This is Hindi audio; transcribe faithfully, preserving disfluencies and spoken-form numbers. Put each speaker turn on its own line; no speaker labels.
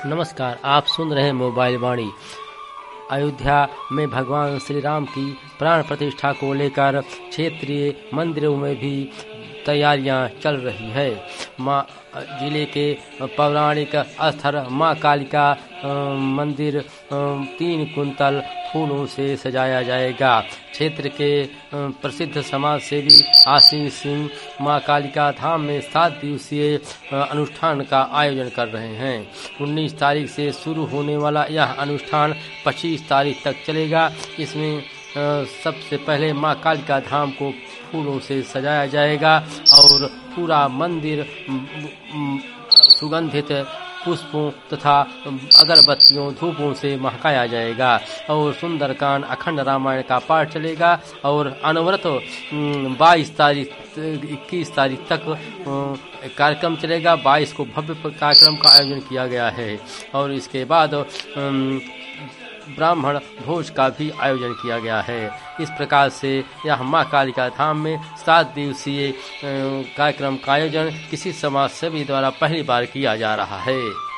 नमस्कार, आप सुन रहे हैं मोबाइल वाणी। अयोध्या में भगवान श्री राम की प्राण प्रतिष्ठा को लेकर क्षेत्रीय मंदिरों में भी तैयारियां चल रही है। माँ जिले के पौराणिक स्थल माँ कालिका मंदिर तीन कुंतल फूलों से सजाया जाएगा। क्षेत्र के प्रसिद्ध समाज सेवी आशीष सिंह माँ कालिका धाम में सात दिवसीय अनुष्ठान का आयोजन कर रहे हैं। उन्नीस तारीख से शुरू होने वाला यह अनुष्ठान पच्चीस तारीख तक चलेगा। इसमें सबसे पहले माँ कालिका धाम को फूलों से सजाया जाएगा और पूरा मंदिर सुगंधित पुष्पों तथा अगरबत्तियों धूपों से महकाया जाएगा और सुंदरकांड अखंड रामायण का पाठ चलेगा और अनवरत बाईस तारीख इक्कीस तारीख तक कार्यक्रम चलेगा। बाईस को भव्य कार्यक्रम का आयोजन किया गया है और इसके बाद ब्राह्मण भोज का भी आयोजन किया गया है। इस प्रकार से यह माँ कालिका धाम में सात दिवसीय कार्यक्रम का आयोजन किसी समाज सेवी द्वारा पहली बार किया जा रहा है।